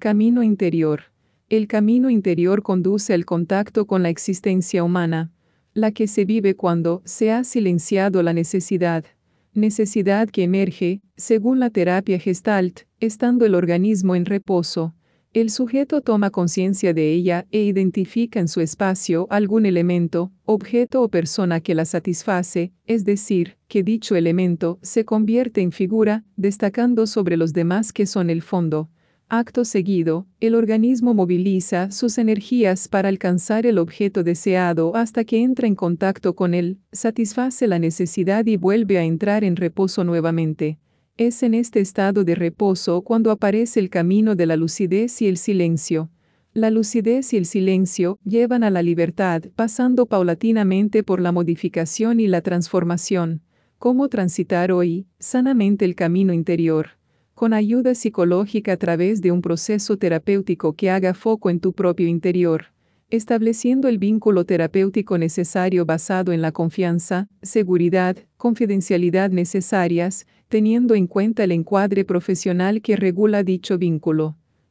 Camino interior. El camino interior conduce al contacto con la existencia humana, la que se vive cuando se ha silenciado la necesidad. Necesidad que emerge, según la terapia Gestalt, estando el organismo en reposo. El sujeto toma conciencia de ella e identifica en su espacio algún elemento, objeto o persona que la satisface, es decir, que dicho elemento se convierte en figura, destacando sobre los demás que son el fondo. Acto seguido, el organismo moviliza sus energías para alcanzar el objeto deseado hasta que entra en contacto con él, satisface la necesidad y vuelve a entrar en reposo nuevamente. Es en este estado de reposo cuando aparece el camino de la lucidez y el silencio. La lucidez y el silencio llevan a la libertad, pasando paulatinamente por la modificación y la transformación. ¿Cómo transitar hoy, sanamente el camino interior? Con ayuda psicológica a través de un proceso terapéutico que haga foco en tu propio interior, estableciendo el vínculo terapéutico necesario basado en la confianza, seguridad, confidencialidad necesarias, teniendo en cuenta el encuadre profesional que regula dicho vínculo.